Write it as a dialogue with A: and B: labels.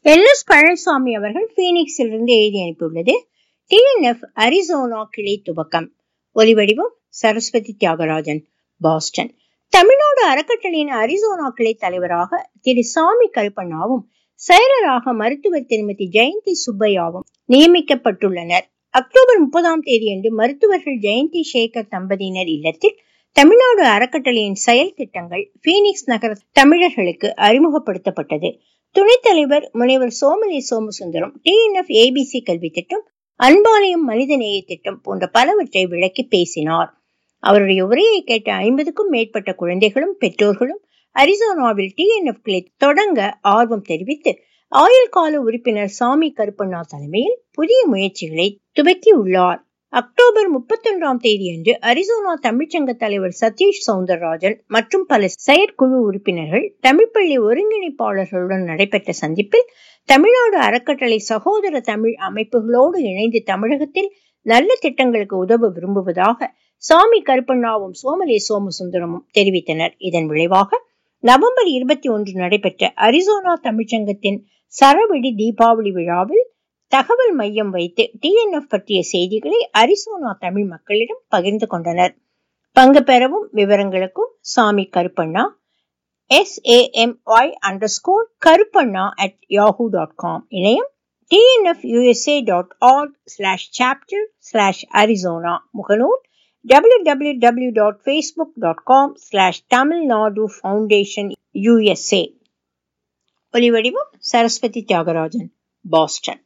A: எல்.எஸ். பழனிசாமி அவர்கள் பீனிக்ஸிலிருந்து எழுதி அனுப்பியுள்ளது. டிஎன்எஃப் அரிசோனா கிளை துவக்கம். ஒலிவடிவம் சரஸ்வதி தியாகராஜன், பாஸ்டன். தமிழ்நாடு அறக்கட்டளையின் அரிசோனா கிளை தலைவராக திரு சாமி கருப்பண்ணாவும் செயலராக மருத்துவர் திருமதி ஜெயந்தி சுப்பையாவும் நியமிக்கப்பட்டுள்ளனர். அக்டோபர் 30ஆம் தேதியன்று மருத்துவர்கள் ஜெயந்தி சேகர் தம்பதியினர் இல்லத்தில் தமிழ்நாடு அறக்கட்டளையின் செயல் திட்டங்கள் பீனிக்ஸ் நகர தமிழர்களுக்கு அறிமுகப்படுத்தப்பட்டது. துணைத் தலைவர் முனைவர் சோமலே சோமசுந்தரம் டிஎன்எஃப் ஏபிசி கல்வி திட்டம், அன்பாலயம் மனிதநேய திட்டம் போன்ற பலவற்றை விளக்கி பேசினார். அவருடைய உரையை கேட்ட 50க்கும் மேற்பட்ட குழந்தைகளும் பெற்றோர்களும் அரிசோனாவில் டிஎன்எஃப் கிளை தொடங்க ஆர்வம் தெரிவித்து ஆயுள் கால உறுப்பினர் சாமி கருப்பண்ணா தலைமையில் புதிய முயற்சிகளை துவக்கியுள்ளார். அக்டோபர் 31ஆம் தேதியன்று அரிசோனா தமிழ்ச்சங்க தலைவர் சதீஷ் சவுந்தரராஜன் மற்றும் பல செயற்குழு உறுப்பினர்கள் தமிழ்ப்பள்ளி ஒருங்கிணைப்பாளர்களுடன் நடைபெற்ற சந்திப்பில் தமிழ்நாடு அறக்கட்டளை சகோதர தமிழ் அமைப்புகளோடு இணைந்து தமிழகத்தில் நல்ல திட்டங்களுக்கு உதவ விரும்புவதாக சாமி கருப்பண்ணாவும் சோமலே சோமசுந்தரமும் தெரிவித்தனர். இதன் விளைவாக நவம்பர் 21 நடைபெற்ற அரிசோனா தமிழ்ச்சங்கத்தின் சரவெடி தீபாவளி விழாவில் தகவல் மையம் வைத்து டிஎன்எஃப் பற்றிய செய்திகளை அரிசோனா தமிழ் மக்களிடம் பகிர்ந்து கொண்டனர். பங்கு பெறவும் விவரங்களுக்கும் சாமி கருப்பண்ணா SAMY_Karupanna@yahoo.com, இணையம் tnfusa.org/chapter/Arizona, முகநூல் www.facebook.com/Tamil Nadu Foundation USA. ஒலிவடிவம் சரஸ்வதி தியாகராஜன், பாஸ்டன்.